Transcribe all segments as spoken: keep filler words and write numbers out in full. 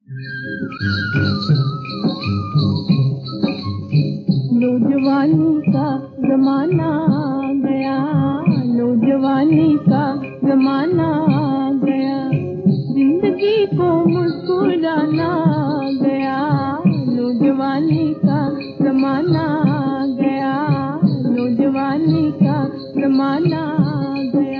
नौजवानी का जमाना गया, नौजवानी का जमाना गया, जिंदगी को मुस्कुराना गया, नौजवानी का जमाना गया, नौजवानी का जमाना गया।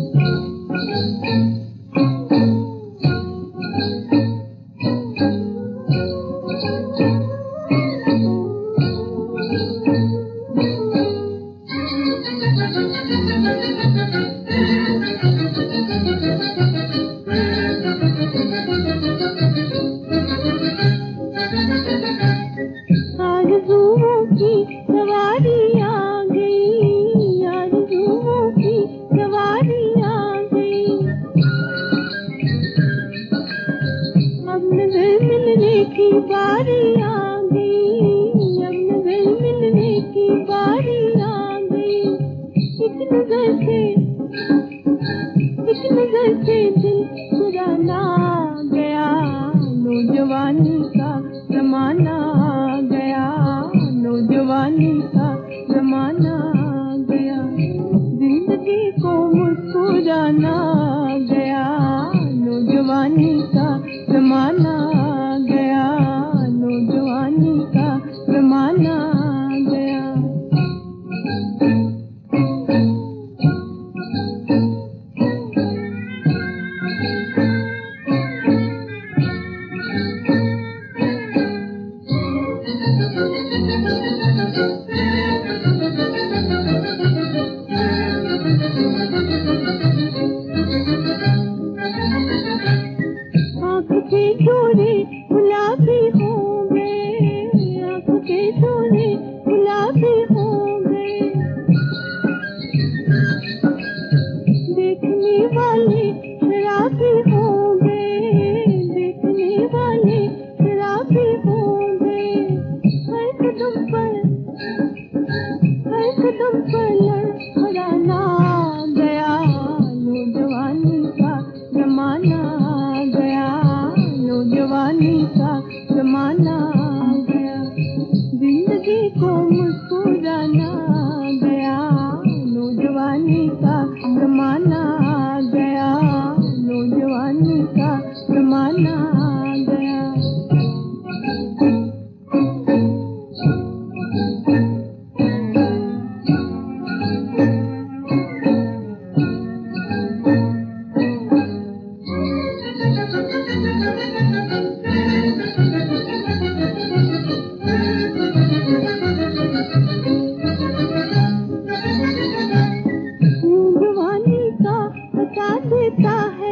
आरज़ुओं की सवारी आ गई, आरज़ुओं की सवारी आ गई, अब नज़र मिलने की बारी आ गई, अब नज़र मिलने की बारी आ गई। एक नज़र से एक नज़र से दिल चुराना गया, नौजवानी का जमाना गया, नौजवानी का जमाना गया, जिंदगी को मुस्कुराना गया, नौजवानी का जमाना गया, नौजवानी का जमाना गया। आँख के चोरे गुलाबी हो गए, आँख के चोरे गुलाबी हो गए, देखने वाले शराबी हो गए, देखने वाले शराबी हो गए, हर कदम पर हर कदम पर लड़खड़ाना गया, नौजवानी का जमाना गया, नौजवानी का जमाना गया, जिंदगी को मुस्कुराना गया, नौजवानी का जमाना गया, नौजवानी का जमाना गया। नौजवानी का बता देता है